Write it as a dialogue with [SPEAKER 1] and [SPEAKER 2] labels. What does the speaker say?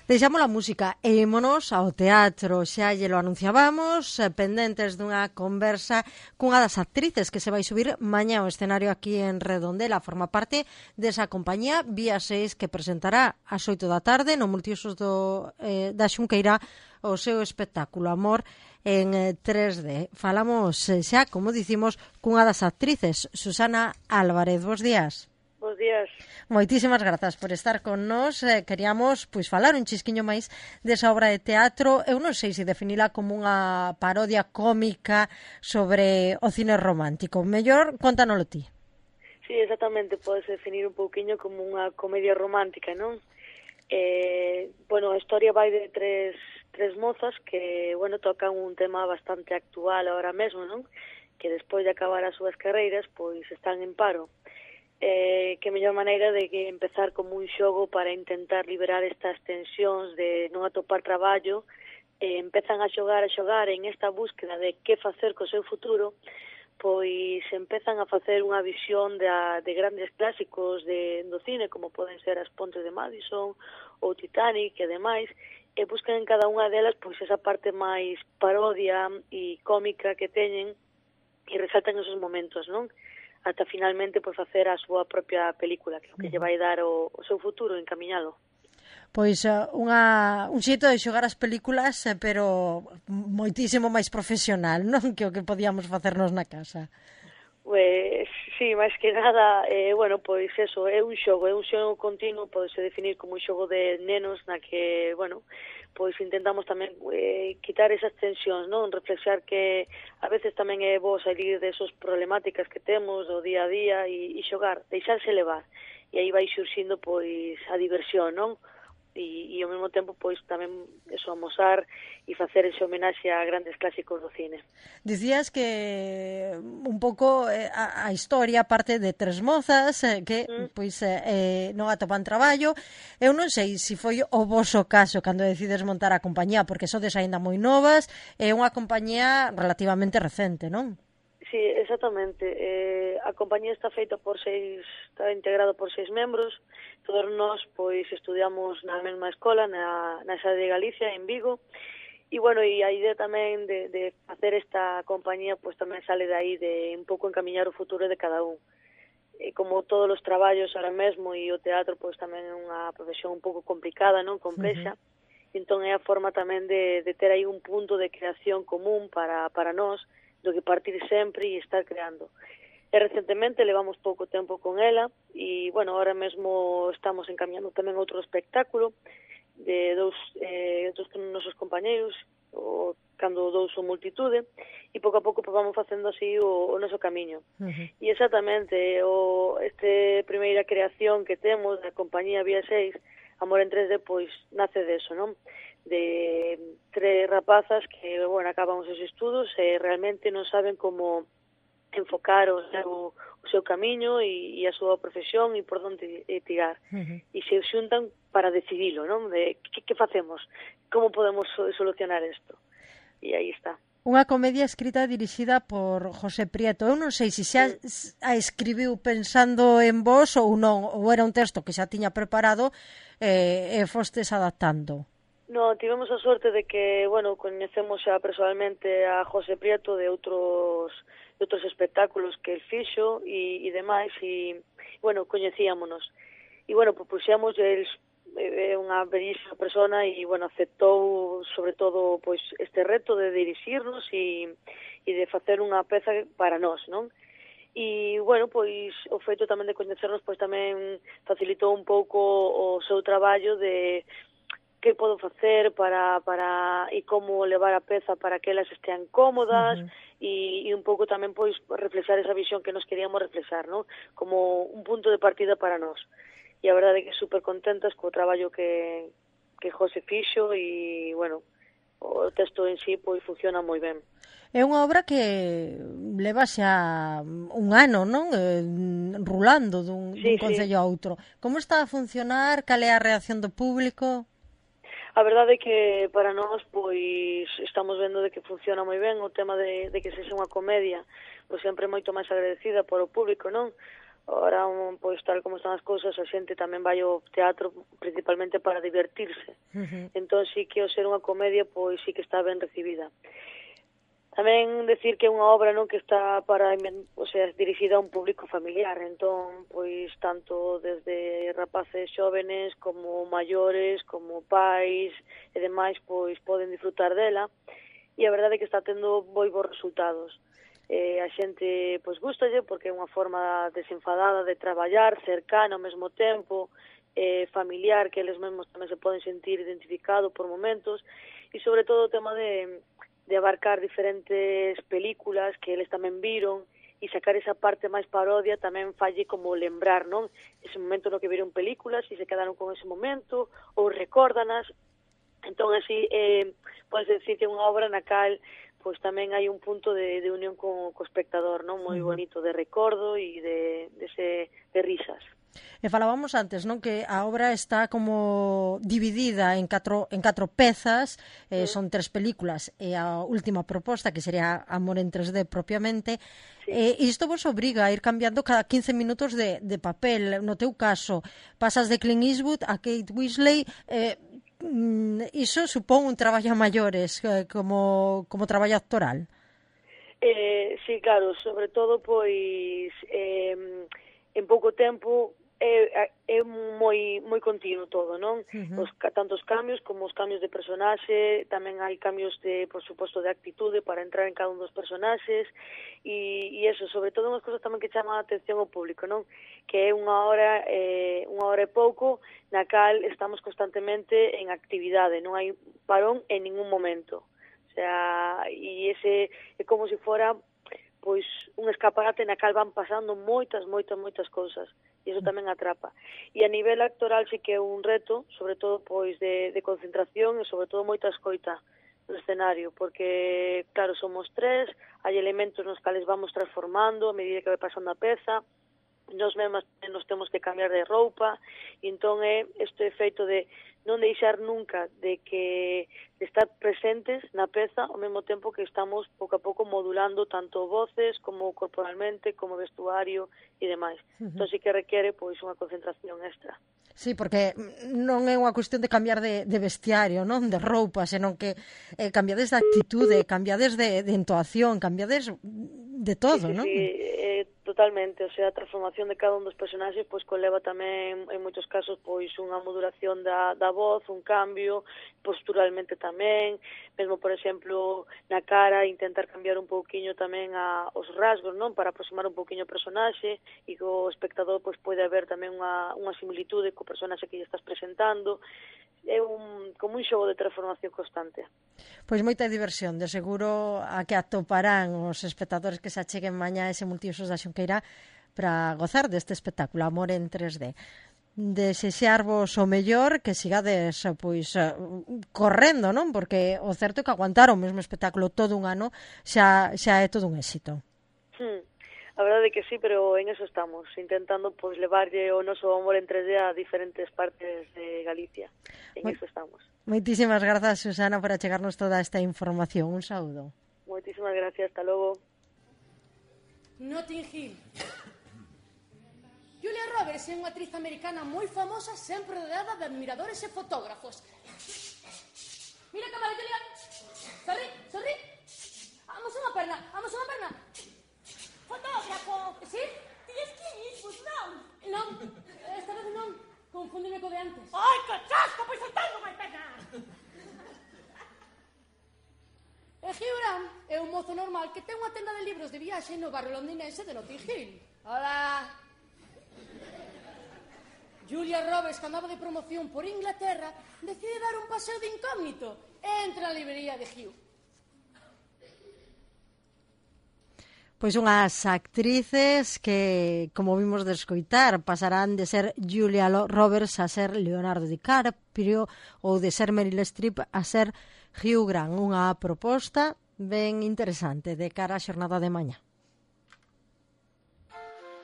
[SPEAKER 1] Deixamos a música e ímonos ao teatro. Xa lle lo anunciábamos, pendentes dunha conversa cunha das actrices que se vai subir mañá ao escenario aquí en Redondela. Forma parte desa compañía Vía 6 que presentará ás 8 da tarde no Multiusos da Xunqueira o seu espectáculo Amor en 3D. Falamos xa, como dicimos, cunha das actrices, Susana Álvarez. Bos días.
[SPEAKER 2] Bos días.
[SPEAKER 1] Moitísimas grazas por estar con nós. Queríamos falar un chisquiño máis desa obra de teatro. Eu non sei se definila como unha parodia cómica sobre o cine romántico. Mellor, contanolo ti.
[SPEAKER 2] Sí, exactamente, podes definir un pouquiño como unha comedia romántica, non? A historia vai de tres mozas que, tocan un tema bastante actual ahora mesmo, non? Que despois de acabar as súas carreiras, pois están en paro. Que mellor maneira de que empezar como un xogo para intentar liberar estas tensións de non atopar traballo, empezan a xogar en esta búsqueda de que facer co seu futuro, pois empezan a facer unha visión de grandes clásicos do cine, como poden ser As Pontes de Madison ou Titanic e demais, e buscan en cada unha delas pois esa parte máis parodia e cómica que teñen e resaltan esos momentos, non? Ata finalmente facer a súa propia película, que é o que lle vai dar o seu futuro encamiñado.
[SPEAKER 1] Pois un xeito de xogar as películas, pero moitísimo máis profesional, non? Que o que podíamos facernos na casa.
[SPEAKER 2] Pues, sí, máis que nada, pois eso, é un xogo continuo, podese definir como un xogo de nenos na que, pois intentamos tamén quitar esas tensións, non? Reflexar que a veces tamén é bo salir de esos problemáticas que temos do día a día e xogar, deixarse levar. E aí vai xurxindo pois a diversión, non? E ao mesmo tempo pois tamén eso, amosar e facer ese homenaxe a grandes clásicos do cine.
[SPEAKER 1] Dicías que un pouco a historia parte de tres mozas que non atopan traballo. Eu non sei se foi o voso caso cando decides montar a compañía, porque sodes aínda moi novas, é unha compañía relativamente recente, non?
[SPEAKER 2] Sí, exactamente. A compañía está integrada por 6 membros. Todos nós pois estudiamos na mesma escola, na Xade de Galicia, en Vigo. E a idea tamén de facer esta compañía pois tamén sale de aí, de un pouco encamiñar o futuro de cada un. Como todos os traballos ahora mesmo, e o teatro pois tamén é unha profesión un pouco complicada, non, complexa. Entón é a forma tamén de ter aí un punto de creación común para nós, do que partir sempre e estar creando. E recentemente levamos pouco tempo con ela e, ahora mesmo estamos encaminhando tamén outro espectáculo de dous nosos compañeiros, cando dous son multitude, e pouco a pouco vamos facendo así o noso camiño. E exactamente, este primeira creación que temos da compañía Vía 6, Amor en 3D, pois nace deso, non? De tres rapazas que, acaban os seus estudos e realmente non saben como enfocar o seu camiño e a súa profesión e por onde tirar. E se xuntan para decidilo, non? De que facemos? Como podemos solucionar isto? E aí está.
[SPEAKER 1] Unha comedia escrita e dirixida por José Prieto. Eu non sei se xa a escribiu pensando en vos ou non, ou era un texto que xa tiña preparado e fostes adaptando.
[SPEAKER 2] No, tivemos a sorte de que, coñecemos xa personalmente a José Prieto de outros espectáculos que el fixo e demais, e, coñecíamonos. E, puxemos el é unha bellísima persona e, aceptou sobre todo pois este reto de dirixirnos e de facer unha peza para nós, non? E, pois o feito tamén de coñecernos pois tamén facilitou un pouco o seu traballo de que podo facer para e como levar a peza para que elas estean cómodas e un pouco tamén pois reflexar esa visión que nos queríamos reflexar, non? Como un punto de partida para nós. E a verdade é que super contentas co traballo que José fixo e, o texto en sí pois funciona moi ben.
[SPEAKER 1] É unha obra que leva xa un ano, non? Rulando dun concello a outro. Como está a funcionar? Cal é a reacción do público?
[SPEAKER 2] A verdade é que para nós pois estamos vendo de que funciona moi ben o tema de que sexa unha comedia, pois sempre moito máis agradecida por o público, non? Ahora, pois, tal como están as cousas, a xente tamén vai ao teatro principalmente para divertirse. Entón, sí que ao ser unha comedia, pois sí que está ben recibida. Tamén decir que é unha obra, non, que está dirixida a un público familiar, entón, pois, tanto desde rapaces xóvenes como maiores, como pais e demais, pois, poden disfrutar dela, e a verdade é que está tendo moi bons resultados. A xente, pois, gústalle porque é unha forma desenfadada de traballar, cercana ao mesmo tempo, familiar, que eles mesmos tamén se poden sentir identificados por momentos, e sobre todo o tema de abarcar diferentes películas que eles tamén viron e sacar esa parte máis parodia tamén falle como lembrar, non? Ese momento no que viron películas e se quedaron con ese momento ou recórdanas. Entón, así, podes decir que é unha obra na cal pois tamén hai un punto de unión co espectador, non? Moi bonito, de recordo e de risas.
[SPEAKER 1] E falábamos antes, non, que a obra está como dividida en catro pezas, son 3 películas e a última proposta, que sería Amor en 3D propiamente, e isto vos obriga a ir cambiando cada 15 minutos de papel. No teu caso, pasas de Clint Eastwood a Kate Winslet, iso supón un traballo a maiores como traballo actoral?
[SPEAKER 2] Sí, claro, sobre todo, pois, en pouco tempo é moi continuo todo, non? Tanto os cambios como os cambios de personaxe, tamén hai cambios por suposto, de actitude para entrar en cada un dos personaxes, e eso, sobre todo, unhas cosas tamén que chaman a atención ao público, non? Que é unha hora e pouco na cal estamos constantemente en actividade, non hai parón en ningún momento. O sea, e ese é como se fora pois un escaparate na cal van pasando moitas cousas, e iso tamén atrapa. E a nivel actoral sí que é un reto, sobre todo pois de concentración e sobre todo moita escoita no escenario, porque claro, somos 3, hai elementos nos cales vamos transformando a medida que vai pasando a peza, nos mesmas nos temos que cambiar de roupa, e entón é este efeito de non deixar nunca de estar presentes na peza ao mesmo tempo que estamos pouco a pouco modulando tanto voces como corporalmente, como vestuario e demais. Entón sí que requiere pois unha concentración extra.
[SPEAKER 1] Sí, porque non é unha cuestión de cambiar de vestiario, non, de roupa, senón que cambiades de actitude, cambiades de entoación, cambiades de todo, non?
[SPEAKER 2] Sí, totalmente, o sea, a transformación de cada un dos personaxes pois conleva tamén en moitos casos pois unha modulación da voz, un cambio, posturalmente tamén, mesmo por exemplo na cara intentar cambiar un pouquiño tamén os rasgos, non, para aproximar un pouquiño o personaxe e que o espectador pois pode haber tamén unha similitude co personaxe que lle estás presentando. É como un xogo de transformación constante.
[SPEAKER 1] Pois moita diversión, de seguro a que atoparán os espectadores que se acheguen mañá ese Multiusos da Xunqueira para gozar deste espectáculo Amor en 3D. Desexarvos o mellor, que sigades pois correndo, non? Porque o certo é que aguantar o mesmo espectáculo todo un ano xa é todo un éxito.
[SPEAKER 2] A verdade é que sí, pero en eso estamos, intentando pois levarlle o noso Amor en 3D a diferentes partes de Galicia. En eso estamos.
[SPEAKER 1] Moitísimas grazas, Susana, por achegarnos toda esta información. Un saúdo.
[SPEAKER 2] Moitísimas gracias, hasta logo.
[SPEAKER 3] Notting Hill. Julia Roberts é unha actriz americana moi famosa, sempre rodeada de admiradores e fotógrafos. Mira a cámara, Julia. Sorri. Vamos unha perna. Fotógrafo. Sí? Tienes que ir, pues non. Non, esta vez non. Confúndeme co de antes. Ai, que chasco, pois eu tengo máis perna. Hugh Grant é un mozo normal que ten unha tenda de libros de viaxe no barrio londinense de Notting Hill. Hola. Julia Roberts, que andaba de promoción por Inglaterra, decide dar un paseo de incógnito entre a librería de Hugh.
[SPEAKER 1] Pois unhas actrices que, como vimos de escoitar, pasarán de ser Julia Roberts a ser Leonardo DiCaprio ou de ser Meryl Streep a ser Hugh Grant. Unha proposta ben interesante de cara á xornada de mañá.